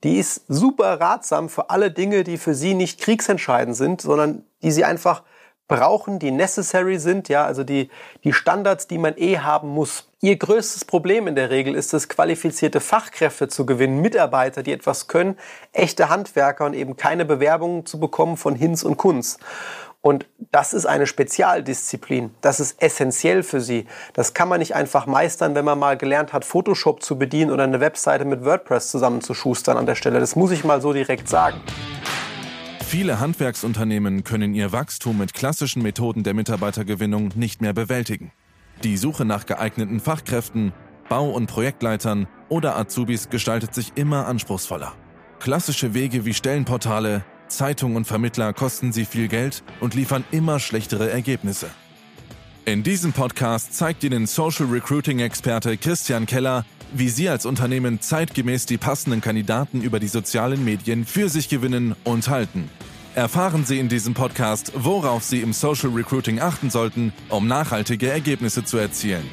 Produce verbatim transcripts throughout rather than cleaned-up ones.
die ist super ratsam für alle Dinge, die für Sie nicht kriegsentscheidend sind, sondern die Sie einfach brauchen, die necessary sind, ja, also die, die Standards, die man eh haben muss. Ihr größtes Problem in der Regel ist es, qualifizierte Fachkräfte zu gewinnen, Mitarbeiter, die etwas können, echte Handwerker und eben keine Bewerbungen zu bekommen von Hinz und Kunz. Und das ist eine Spezialdisziplin. Das ist essentiell für Sie. Das kann man nicht einfach meistern, wenn man mal gelernt hat, Photoshop zu bedienen oder eine Webseite mit WordPress zusammenzuschustern an der Stelle. Das muss ich mal so direkt sagen. Viele Handwerksunternehmen können ihr Wachstum mit klassischen Methoden der Mitarbeitergewinnung nicht mehr bewältigen. Die Suche nach geeigneten Fachkräften, Bau- und Projektleitern oder Azubis gestaltet sich immer anspruchsvoller. Klassische Wege wie Stellenportale, Zeitungen und Vermittler kosten sie viel Geld und liefern immer schlechtere Ergebnisse. In diesem Podcast zeigt Ihnen Social Recruiting-Experte Christian Keller, wie Sie als Unternehmen zeitgemäß die passenden Kandidaten über die sozialen Medien für sich gewinnen und halten. Erfahren Sie in diesem Podcast, worauf Sie im Social Recruiting achten sollten, um nachhaltige Ergebnisse zu erzielen.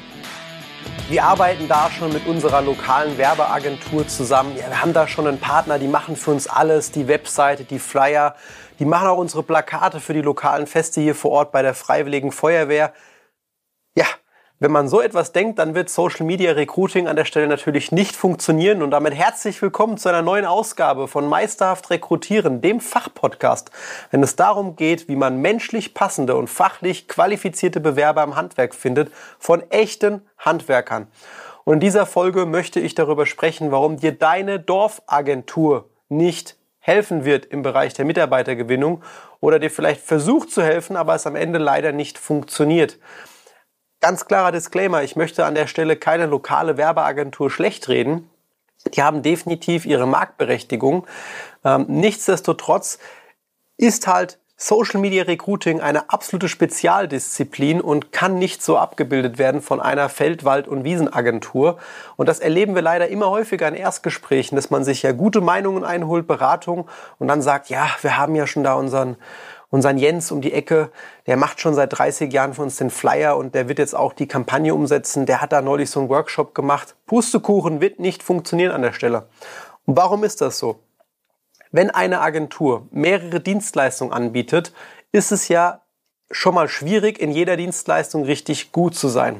Wir arbeiten da schon mit unserer lokalen Werbeagentur zusammen. Ja, wir haben da schon einen Partner, die machen für uns alles, die Webseite, die Flyer, die machen auch unsere Plakate für die lokalen Feste hier vor Ort bei der Freiwilligen Feuerwehr. Ja, wenn man so etwas denkt, dann wird Social Media Recruiting an der Stelle natürlich nicht funktionieren. Und damit herzlich willkommen zu einer neuen Ausgabe von Meisterhaft Rekrutieren, dem Fachpodcast, wenn es darum geht, wie man menschlich passende und fachlich qualifizierte Bewerber im Handwerk findet, von echten Handwerkern. Und in dieser Folge möchte ich darüber sprechen, warum dir deine Dorfagentur nicht helfen wird im Bereich der Mitarbeitergewinnung oder dir vielleicht versucht zu helfen, aber es am Ende leider nicht funktioniert. Ganz klarer Disclaimer, ich möchte an der Stelle keine lokale Werbeagentur schlecht reden. Die haben definitiv ihre Marktberechtigung. Ähm, nichtsdestotrotz ist halt Social Media Recruiting eine absolute Spezialdisziplin und kann nicht so abgebildet werden von einer Feld-, Wald- und Wiesenagentur. Und das erleben wir leider immer häufiger in Erstgesprächen, dass man sich ja gute Meinungen einholt, Beratung und dann sagt, ja, wir haben ja schon da unseren Unseren Jens um die Ecke, der macht schon seit dreißig Jahren für uns den Flyer und der wird jetzt auch die Kampagne umsetzen. Der hat da neulich so einen Workshop gemacht. Pustekuchen wird nicht funktionieren an der Stelle. Und warum ist das so? Wenn eine Agentur mehrere Dienstleistungen anbietet, ist es ja schon mal schwierig, in jeder Dienstleistung richtig gut zu sein.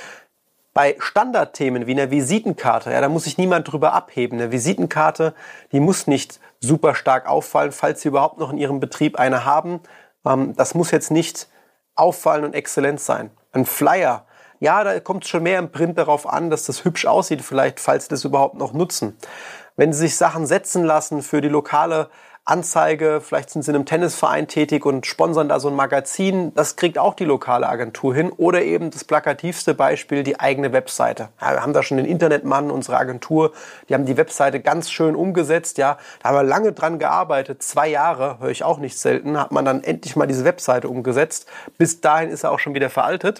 Bei Standardthemen wie einer Visitenkarte, ja, da muss sich niemand drüber abheben. Eine Visitenkarte, die muss nicht super stark auffallen, falls Sie überhaupt noch in Ihrem Betrieb eine haben. Ähm, das muss jetzt nicht auffallen und exzellent sein. Ein Flyer, ja, da kommt es schon mehr im Print darauf an, dass das hübsch aussieht, vielleicht, falls Sie das überhaupt noch nutzen. Wenn Sie sich Sachen setzen lassen für die lokale Anzeige, vielleicht sind Sie in einem Tennisverein tätig und sponsern da so ein Magazin, das kriegt auch die lokale Agentur hin. Oder eben das plakativste Beispiel, die eigene Webseite. Ja, wir haben da schon den Internetmann, unsere Agentur, die haben die Webseite ganz schön umgesetzt. Ja, da haben wir lange dran gearbeitet, zwei Jahre, höre ich auch nicht selten, hat man dann endlich mal diese Webseite umgesetzt. Bis dahin ist er auch schon wieder veraltet.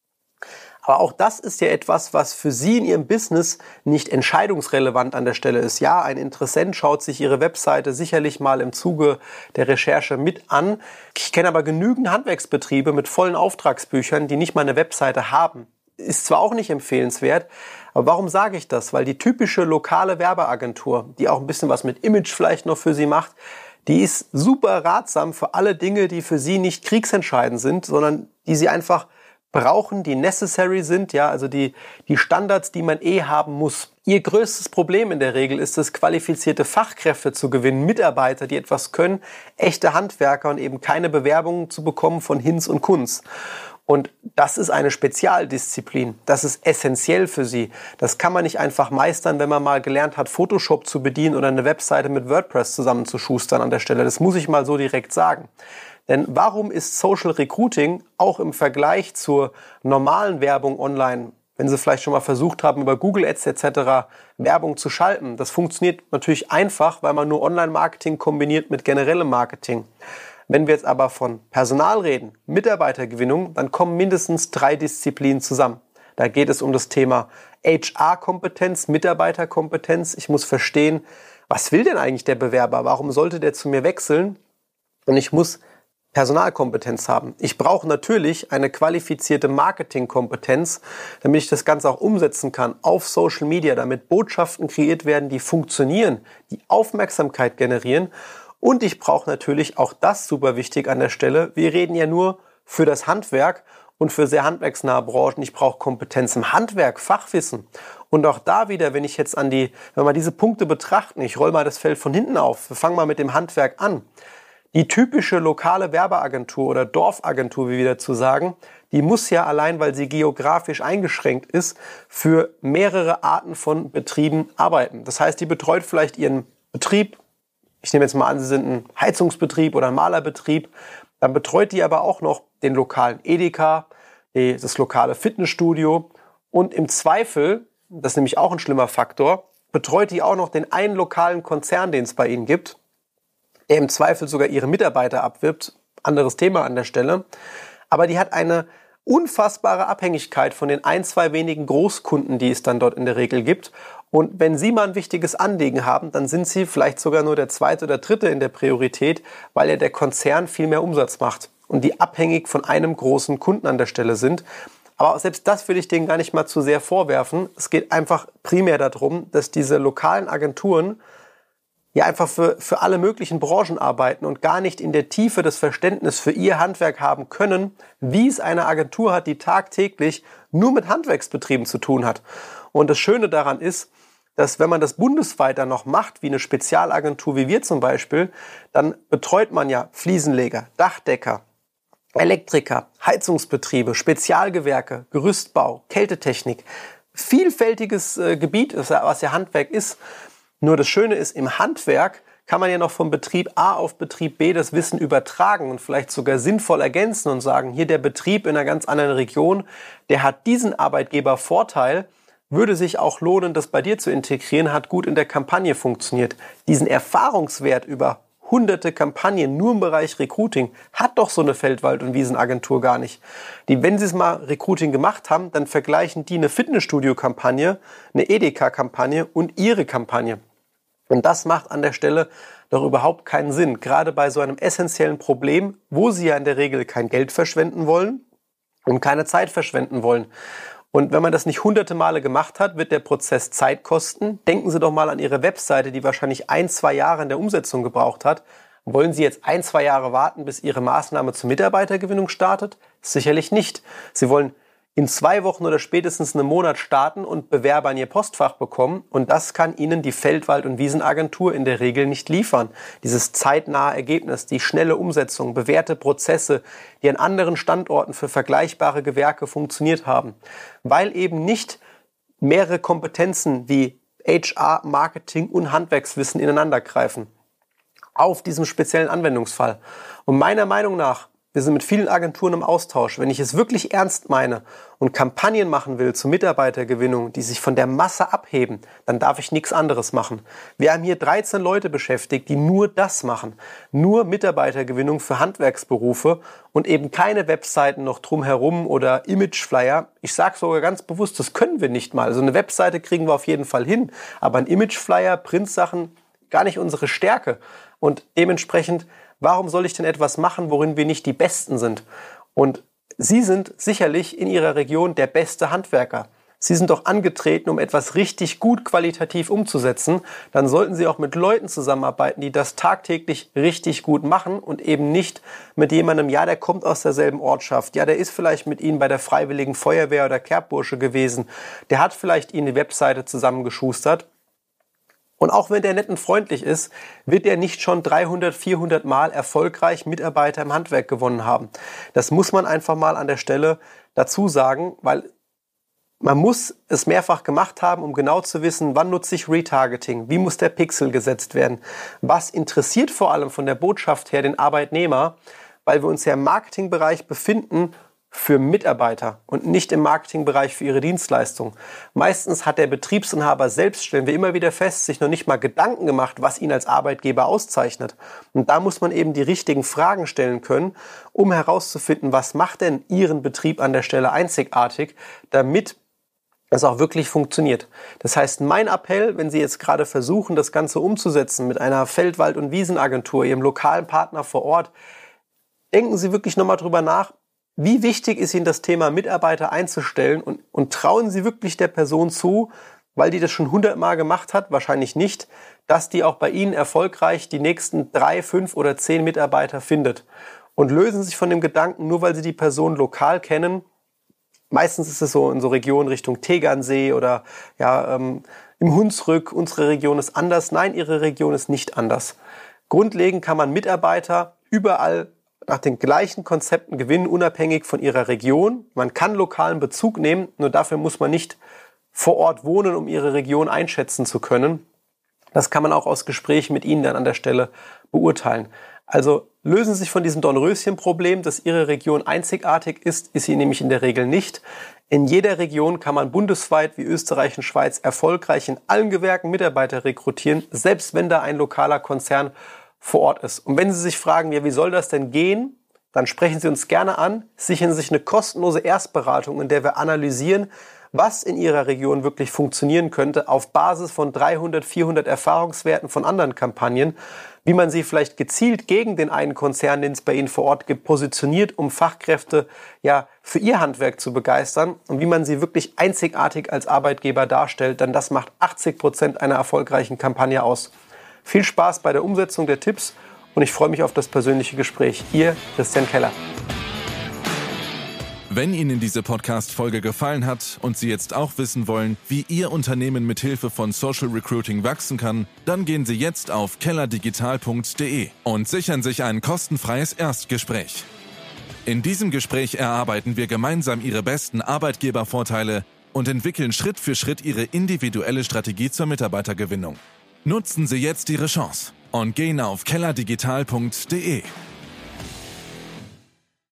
Aber auch das ist ja etwas, was für Sie in Ihrem Business nicht entscheidungsrelevant an der Stelle ist. Ja, ein Interessent schaut sich Ihre Webseite sicherlich mal im Zuge der Recherche mit an. Ich kenne aber genügend Handwerksbetriebe mit vollen Auftragsbüchern, die nicht mal eine Webseite haben. Ist zwar auch nicht empfehlenswert, aber warum sage ich das? Weil die typische lokale Werbeagentur, die auch ein bisschen was mit Image vielleicht noch für Sie macht, die ist super ratsam für alle Dinge, die für Sie nicht kriegsentscheidend sind, sondern die Sie einfach brauchen, die necessary sind, ja, also die, die Standards, die man eh haben muss. Ihr größtes Problem in der Regel ist es, qualifizierte Fachkräfte zu gewinnen, Mitarbeiter, die etwas können, echte Handwerker und eben keine Bewerbungen zu bekommen von Hinz und Kunz. Und das ist eine Spezialdisziplin. Das ist essentiell für Sie. Das kann man nicht einfach meistern, wenn man mal gelernt hat, Photoshop zu bedienen oder eine Webseite mit WordPress zusammenzuschustern an der Stelle. Das muss ich mal so direkt sagen. Denn warum ist Social Recruiting auch im Vergleich zur normalen Werbung online, wenn Sie vielleicht schon mal versucht haben, über Google Ads et cetera Werbung zu schalten? Das funktioniert natürlich einfach, weil man nur Online-Marketing kombiniert mit generellem Marketing. Wenn wir jetzt aber von Personal reden, Mitarbeitergewinnung, dann kommen mindestens drei Disziplinen zusammen. Da geht es um das Thema H R-Kompetenz, Mitarbeiterkompetenz. Ich muss verstehen, was will denn eigentlich der Bewerber? Warum sollte der zu mir wechseln? Und ich muss Personalkompetenz haben. Ich brauche natürlich eine qualifizierte Marketingkompetenz, damit ich das Ganze auch umsetzen kann auf Social Media, damit Botschaften kreiert werden, die funktionieren, die Aufmerksamkeit generieren. Und ich brauche natürlich, auch das super wichtig an der Stelle, wir reden ja nur für das Handwerk und für sehr handwerksnahe Branchen. Ich brauche Kompetenz im Handwerk, Fachwissen. Und auch da wieder, wenn ich jetzt an die, wenn wir diese Punkte betrachten, ich roll mal das Feld von hinten auf, wir fangen mal mit dem Handwerk an. Die typische lokale Werbeagentur oder Dorfagentur, wie wir dazu sagen, die muss ja allein, weil sie geografisch eingeschränkt ist, für mehrere Arten von Betrieben arbeiten. Das heißt, die betreut vielleicht ihren Betrieb, ich nehme jetzt mal an, sie sind ein Heizungsbetrieb oder ein Malerbetrieb, dann betreut die aber auch noch den lokalen Edeka, das lokale Fitnessstudio und im Zweifel, das ist nämlich auch ein schlimmer Faktor, betreut die auch noch den einen lokalen Konzern, den es bei ihnen gibt, der im Zweifel sogar ihre Mitarbeiter abwirbt. Anderes Thema an der Stelle. Aber die hat eine unfassbare Abhängigkeit von den ein, zwei wenigen Großkunden, die es dann dort in der Regel gibt. Und wenn Sie mal ein wichtiges Anliegen haben, dann sind Sie vielleicht sogar nur der zweite oder dritte in der Priorität, weil ja der Konzern viel mehr Umsatz macht und die abhängig von einem großen Kunden an der Stelle sind. Aber selbst das will ich denen gar nicht mal zu sehr vorwerfen. Es geht einfach primär darum, dass diese lokalen Agenturen ja einfach für, für alle möglichen Branchen arbeiten und gar nicht in der Tiefe das Verständnis für ihr Handwerk haben können, wie es eine Agentur hat, die tagtäglich nur mit Handwerksbetrieben zu tun hat. Und das Schöne daran ist, dass wenn man das bundesweit dann noch macht, wie eine Spezialagentur wie wir zum Beispiel, dann betreut man ja Fliesenleger, Dachdecker, Elektriker, Heizungsbetriebe, Spezialgewerke, Gerüstbau, Kältetechnik. Vielfältiges äh, Gebiet, was ja Handwerk ist. Nur das Schöne ist, im Handwerk kann man ja noch vom Betrieb A auf Betrieb B das Wissen übertragen und vielleicht sogar sinnvoll ergänzen und sagen, hier der Betrieb in einer ganz anderen Region, der hat diesen Arbeitgebervorteil, würde sich auch lohnen, das bei dir zu integrieren, hat gut in der Kampagne funktioniert. Diesen Erfahrungswert über hunderte Kampagnen nur im Bereich Recruiting hat doch so eine Feldwald- und Wiesenagentur gar nicht. Die, wenn sie es mal Recruiting gemacht haben, dann vergleichen die eine Fitnessstudio-Kampagne, eine Edeka-Kampagne und ihre Kampagne. Und das macht an der Stelle doch überhaupt keinen Sinn. Gerade bei so einem essentiellen Problem, wo sie ja in der Regel kein Geld verschwenden wollen und keine Zeit verschwenden wollen. Und wenn man das nicht hunderte Male gemacht hat, wird der Prozess Zeit kosten. Denken Sie doch mal an Ihre Webseite, die wahrscheinlich ein, zwei Jahre in der Umsetzung gebraucht hat. Wollen Sie jetzt ein, zwei Jahre warten, bis Ihre Maßnahme zur Mitarbeitergewinnung startet? Sicherlich nicht. Sie wollen in zwei Wochen oder spätestens einem Monat starten und Bewerber in ihr Postfach bekommen. Und das kann Ihnen die Feldwald- und Wiesenagentur in der Regel nicht liefern. Dieses zeitnahe Ergebnis, die schnelle Umsetzung, bewährte Prozesse, die an anderen Standorten für vergleichbare Gewerke funktioniert haben. Weil eben nicht mehrere Kompetenzen wie H R, Marketing und Handwerkswissen ineinandergreifen. Auf diesem speziellen Anwendungsfall. Und meiner Meinung nach, wir sind mit vielen Agenturen im Austausch. Wenn ich es wirklich ernst meine und Kampagnen machen will zur Mitarbeitergewinnung, die sich von der Masse abheben, dann darf ich nichts anderes machen. Wir haben hier dreizehn Leute beschäftigt, die nur das machen. Nur Mitarbeitergewinnung für Handwerksberufe und eben keine Webseiten noch drumherum oder Imageflyer. Ich sage sogar ganz bewusst, das können wir nicht mal. Also eine Webseite kriegen wir auf jeden Fall hin, aber ein Imageflyer, Printsachen, gar nicht unsere Stärke. Und dementsprechend, warum soll ich denn etwas machen, worin wir nicht die Besten sind? Und Sie sind sicherlich in Ihrer Region der beste Handwerker. Sie sind doch angetreten, um etwas richtig gut qualitativ umzusetzen. Dann sollten Sie auch mit Leuten zusammenarbeiten, die das tagtäglich richtig gut machen und eben nicht mit jemandem, ja, der kommt aus derselben Ortschaft. Ja, der ist vielleicht mit Ihnen bei der Freiwilligen Feuerwehr oder Kerbbursche gewesen. Der hat vielleicht Ihnen die Webseite zusammengeschustert. Und auch wenn der nett und freundlich ist, wird er nicht schon dreihundert, vierhundert Mal erfolgreich Mitarbeiter im Handwerk gewonnen haben. Das muss man einfach mal an der Stelle dazu sagen, weil man muss es mehrfach gemacht haben, um genau zu wissen, wann nutze ich Retargeting, wie muss der Pixel gesetzt werden, was interessiert vor allem von der Botschaft her den Arbeitnehmer, weil wir uns ja im Marketingbereich befinden, für Mitarbeiter und nicht im Marketingbereich für ihre Dienstleistung. Meistens hat der Betriebsinhaber selbst, stellen wir immer wieder fest, sich noch nicht mal Gedanken gemacht, was ihn als Arbeitgeber auszeichnet. Und da muss man eben die richtigen Fragen stellen können, um herauszufinden, was macht denn Ihren Betrieb an der Stelle einzigartig, damit es auch wirklich funktioniert. Das heißt, mein Appell, wenn Sie jetzt gerade versuchen, das Ganze umzusetzen mit einer Feldwald- und Wiesenagentur, Ihrem lokalen Partner vor Ort, denken Sie wirklich nochmal drüber nach, wie wichtig ist Ihnen das Thema Mitarbeiter einzustellen und, und trauen Sie wirklich der Person zu, weil die das schon hundertmal gemacht hat, wahrscheinlich nicht, dass die auch bei Ihnen erfolgreich die nächsten drei, fünf oder zehn Mitarbeiter findet. Und lösen Sie sich von dem Gedanken, nur weil Sie die Person lokal kennen, meistens ist es so in so Regionen Richtung Tegernsee oder ja, ähm, im Hunsrück, unsere Region ist anders. Nein, Ihre Region ist nicht anders. Grundlegend kann man Mitarbeiter überall nach den gleichen Konzepten gewinnen, unabhängig von ihrer Region. Man kann lokalen Bezug nehmen, nur dafür muss man nicht vor Ort wohnen, um ihre Region einschätzen zu können. Das kann man auch aus Gesprächen mit Ihnen dann an der Stelle beurteilen. Also lösen Sie sich von diesem Dornröschen-Problem, dass Ihre Region einzigartig ist, ist sie nämlich in der Regel nicht. In jeder Region kann man bundesweit wie Österreich und Schweiz erfolgreich in allen Gewerken Mitarbeiter rekrutieren, selbst wenn da ein lokaler Konzern vor Ort ist. Und wenn Sie sich fragen, ja, wie soll das denn gehen, dann sprechen Sie uns gerne an, sichern Sie sich eine kostenlose Erstberatung, in der wir analysieren, was in Ihrer Region wirklich funktionieren könnte, auf Basis von dreihundert, vierhundert Erfahrungswerten von anderen Kampagnen, wie man sie vielleicht gezielt gegen den einen Konzern, den es bei Ihnen vor Ort gibt, positioniert, um Fachkräfte ja für Ihr Handwerk zu begeistern und wie man sie wirklich einzigartig als Arbeitgeber darstellt, denn das macht achtzig Prozent einer erfolgreichen Kampagne aus. Viel Spaß bei der Umsetzung der Tipps und ich freue mich auf das persönliche Gespräch. Ihr Christian Keller. Wenn Ihnen diese Podcast-Folge gefallen hat und Sie jetzt auch wissen wollen, wie Ihr Unternehmen mit Hilfe von Social Recruiting wachsen kann, dann gehen Sie jetzt auf kellerdigital punkt de und sichern sich ein kostenfreies Erstgespräch. In diesem Gespräch erarbeiten wir gemeinsam Ihre besten Arbeitgebervorteile und entwickeln Schritt für Schritt Ihre individuelle Strategie zur Mitarbeitergewinnung. Nutzen Sie jetzt Ihre Chance und gehen auf kellerdigital punkt de.